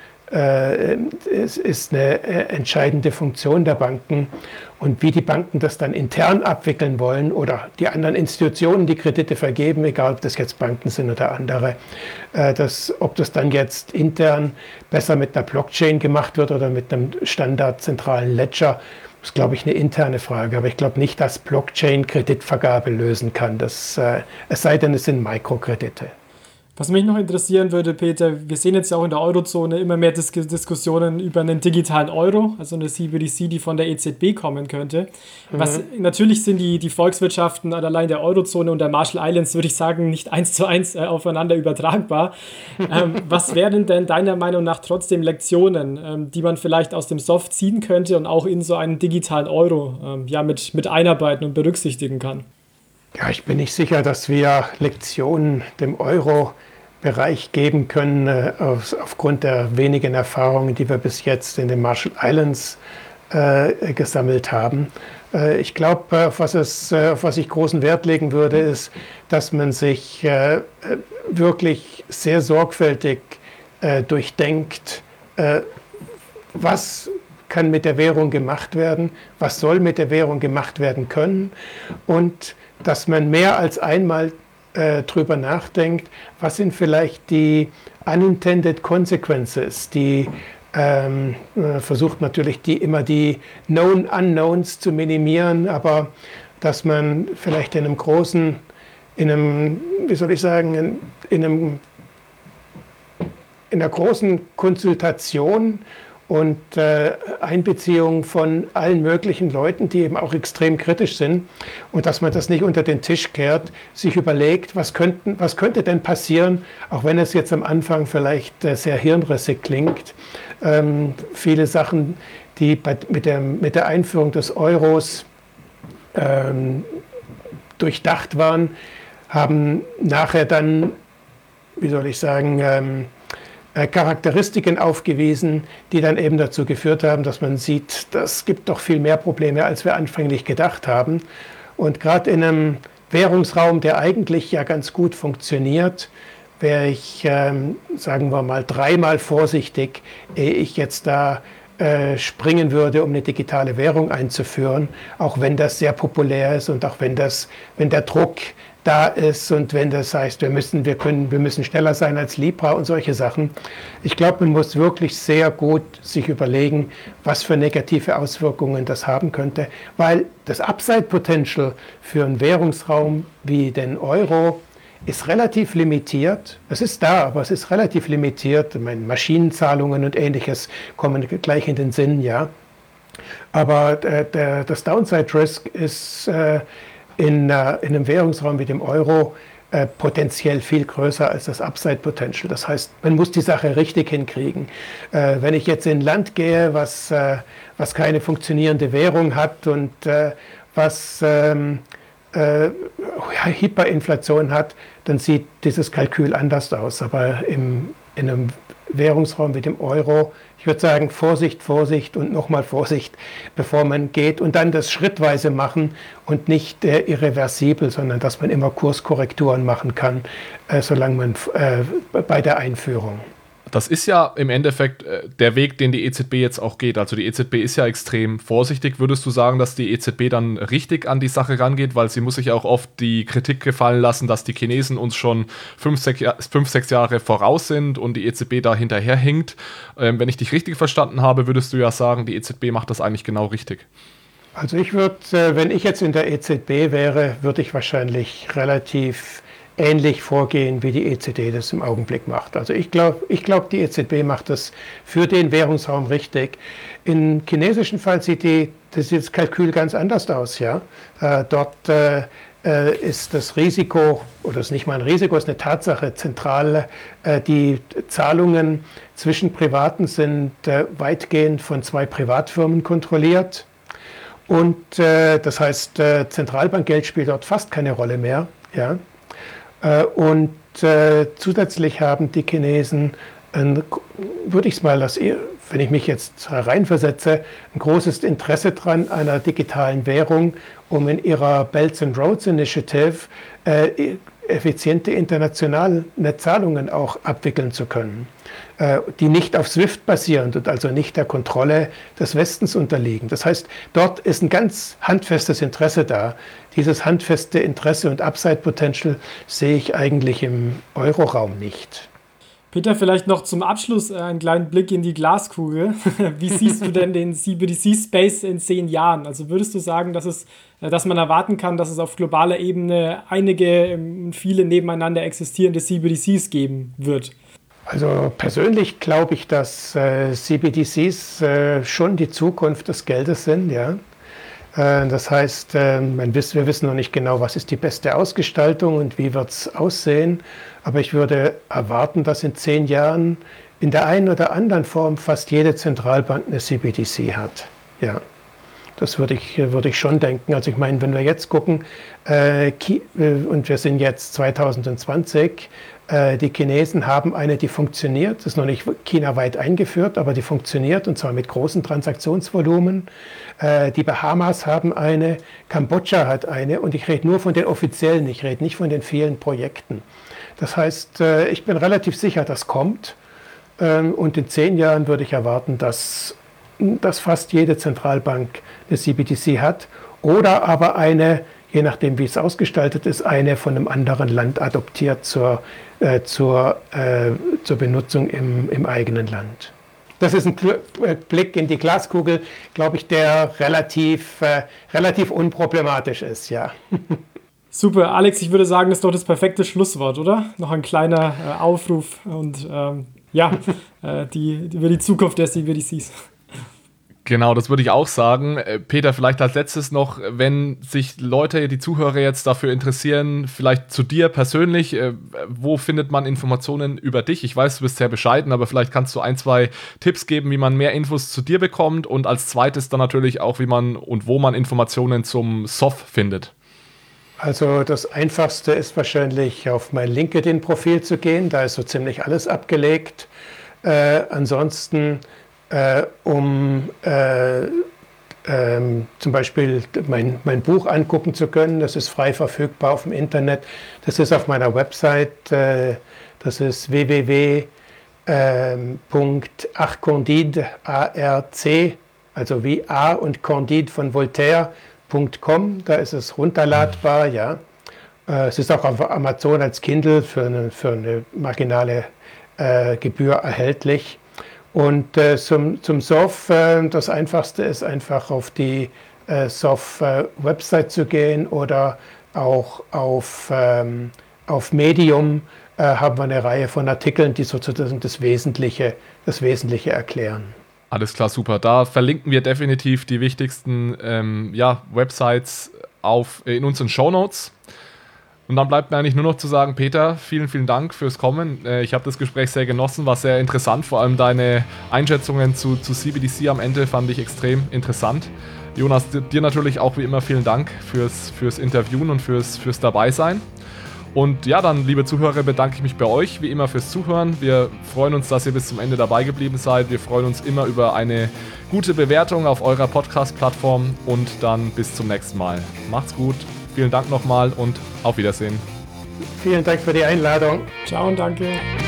es ist eine entscheidende Funktion der Banken. Und wie die Banken das dann intern abwickeln wollen oder die anderen Institutionen, die Kredite vergeben, egal ob das jetzt Banken sind oder andere, ob das dann jetzt intern besser mit einer Blockchain gemacht wird oder mit einem standardzentralen Ledger, ist, glaube ich, eine interne Frage. Aber ich glaube nicht, dass Blockchain Kreditvergabe lösen kann. Es sei denn, es sind Mikrokredite. Was mich noch interessieren würde, Peter, wir sehen jetzt ja auch in der Eurozone immer mehr Diskussionen über einen digitalen Euro, also eine CBDC, die von der EZB kommen könnte. Natürlich sind die Volkswirtschaften allein der Eurozone und der Marshall Islands, würde ich sagen, nicht 1:1 aufeinander übertragbar. Was wären denn deiner Meinung nach trotzdem Lektionen, die man vielleicht aus dem Soft ziehen könnte und auch in so einen digitalen Euro mit einarbeiten und berücksichtigen kann? Ja, ich bin nicht sicher, dass wir Lektionen dem Euro-Bereich geben können, aufgrund der wenigen Erfahrungen, die wir bis jetzt in den Marshall Islands gesammelt haben. Ich glaube, auf was ich großen Wert legen würde, ist, dass man sich wirklich sehr sorgfältig durchdenkt, was kann mit der Währung gemacht werden, was soll mit der Währung gemacht werden können und dass man mehr als einmal drüber nachdenkt, was sind vielleicht die unintended consequences, die versucht natürlich immer die Known Unknowns zu minimieren, aber dass man vielleicht in einer großen Konsultation und Einbeziehung von allen möglichen Leuten, die eben auch extrem kritisch sind und dass man das nicht unter den Tisch kehrt, sich überlegt, was könnte denn passieren, auch wenn es jetzt am Anfang vielleicht sehr hirnrissig klingt. Viele Sachen, die mit der Einführung des Euros durchdacht waren, haben nachher dann, Charakteristiken aufgewiesen, die dann eben dazu geführt haben, dass man sieht, das gibt doch viel mehr Probleme, als wir anfänglich gedacht haben. Und gerade in einem Währungsraum, der eigentlich ja ganz gut funktioniert, wäre ich, sagen wir mal, 3-mal vorsichtig, ehe ich jetzt da springen würde, um eine digitale Währung einzuführen, auch wenn das sehr populär ist und auch wenn der Druck da ist und wenn das heißt, wir müssen schneller sein als Libra und solche Sachen. Ich glaube, man muss wirklich sehr gut sich überlegen, was für negative Auswirkungen das haben könnte, weil das Upside Potential für einen Währungsraum wie den Euro ist relativ limitiert. Es ist da, aber es ist relativ limitiert. Ich meine, Maschinenzahlungen und Ähnliches kommen gleich in den Sinn, ja. Aber das Downside Risk ist in einem Währungsraum wie dem Euro potenziell viel größer als das Upside Potential. Das heißt, man muss die Sache richtig hinkriegen. Wenn ich jetzt in ein Land gehe, was keine funktionierende Währung hat und was Hyperinflation hat, dann sieht dieses Kalkül anders aus. Aber in einem Währungsraum wie dem Euro, ich würde sagen, Vorsicht, Vorsicht und nochmal Vorsicht, bevor man geht und dann das schrittweise machen und nicht irreversibel, sondern dass man immer Kurskorrekturen machen kann, solange man bei der Einführung. Das ist ja im Endeffekt der Weg, den die EZB jetzt auch geht. Also die EZB ist ja extrem vorsichtig. Würdest du sagen, dass die EZB dann richtig an die Sache rangeht? Weil sie muss sich ja auch oft die Kritik gefallen lassen, dass die Chinesen uns schon 5-6 Jahre voraus sind und die EZB da hinterherhinkt. Wenn ich dich richtig verstanden habe, würdest du ja sagen, die EZB macht das eigentlich genau richtig. Also ich würde, wenn ich jetzt in der EZB wäre, würde ich wahrscheinlich relativ ähnlich vorgehen, wie die EZB das im Augenblick macht. Also ich glaube, die EZB macht das für den Währungsraum richtig. Im chinesischen Fall sieht das Kalkül ganz anders aus. Ja? Dort ist das Risiko, oder ist nicht mal ein Risiko, ist eine Tatsache, zentral, die Zahlungen zwischen Privaten sind weitgehend von 2 Privatfirmen kontrolliert. Und das heißt, Zentralbankgeld spielt dort fast keine Rolle mehr. Ja? Und zusätzlich haben die Chinesen, würde ich es mal, wenn ich mich jetzt reinversetze, ein großes Interesse dran einer digitalen Währung, um in ihrer Belt and Roads Initiative effiziente internationale Zahlungen auch abwickeln zu können, die nicht auf SWIFT basieren und also nicht der Kontrolle des Westens unterliegen. Das heißt, dort ist ein ganz handfestes Interesse da. Dieses handfeste Interesse und Upside Potential sehe ich eigentlich im Euroraum nicht. Peter, vielleicht noch zum Abschluss einen kleinen Blick in die Glaskugel. Wie siehst du denn den CBDC-Space in 10 Jahren? Also würdest du sagen, dass man erwarten kann, dass es auf globaler Ebene einige, viele nebeneinander existierende CBDCs geben wird? Also persönlich glaube ich, dass CBDCs schon die Zukunft des Geldes sind, ja. Das heißt, wir wissen noch nicht genau, was ist die beste Ausgestaltung und wie wird es aussehen. Aber ich würde erwarten, dass in 10 Jahren in der einen oder anderen Form fast jede Zentralbank eine CBDC hat. Ja, das würde ich schon denken. Also ich meine, wenn wir jetzt gucken, und wir sind jetzt 2020, die Chinesen haben eine, die funktioniert, das ist noch nicht chinaweit eingeführt, aber die funktioniert und zwar mit großen Transaktionsvolumen. Die Bahamas haben eine, Kambodscha hat eine und ich rede nur von den offiziellen, ich rede nicht von den vielen Projekten. Das heißt, ich bin relativ sicher, das kommt und in 10 Jahren würde ich erwarten, dass fast jede Zentralbank eine CBDC hat oder aber eine, je nachdem wie es ausgestaltet ist, eine von einem anderen Land adoptiert zur Benutzung im eigenen Land. Das ist ein Blick in die Glaskugel, glaube ich, der relativ unproblematisch ist, ja. Super, Alex, ich würde sagen, das ist doch das perfekte Schlusswort, oder? Noch ein kleiner Aufruf und über die Zukunft der CBDCs. Genau, das würde ich auch sagen. Peter, vielleicht als letztes noch, wenn sich Leute, die Zuhörer jetzt dafür interessieren, vielleicht zu dir persönlich, wo findet man Informationen über dich? Ich weiß, du bist sehr bescheiden, aber vielleicht kannst du 1, 2 Tipps geben, wie man mehr Infos zu dir bekommt und als zweites dann natürlich auch, wie man und wo man Informationen zum SOF findet. Also das Einfachste ist wahrscheinlich auf mein LinkedIn-Profil zu gehen, da ist so ziemlich alles abgelegt. Ansonsten zum Beispiel mein Buch angucken zu können. Das ist frei verfügbar auf dem Internet. Das ist auf meiner Website. Das ist www.arcandide, A-R-C, also wie A und Candide von Voltaire.com. Da ist es runterladbar, ja. Es ist auch auf Amazon als Kindle für eine marginale Gebühr erhältlich. Und zum SOF, das Einfachste ist einfach auf die SOF-Website zu gehen oder auch auf Medium haben wir eine Reihe von Artikeln, die sozusagen das Wesentliche erklären. Alles klar, super. Da verlinken wir definitiv die wichtigsten Websites in unseren Shownotes. Und dann bleibt mir eigentlich nur noch zu sagen, Peter, vielen, vielen Dank fürs Kommen. Ich habe das Gespräch sehr genossen, war sehr interessant. Vor allem deine Einschätzungen zu CBDC am Ende fand ich extrem interessant. Jonas, dir natürlich auch wie immer vielen Dank fürs Interviewen und fürs Dabeisein. Und ja, dann, liebe Zuhörer, bedanke ich mich bei euch wie immer fürs Zuhören. Wir freuen uns, dass ihr bis zum Ende dabei geblieben seid. Wir freuen uns immer über eine gute Bewertung auf eurer Podcast-Plattform und dann bis zum nächsten Mal. Macht's gut. Vielen Dank nochmal und auf Wiedersehen. Vielen Dank für die Einladung. Ciao und danke.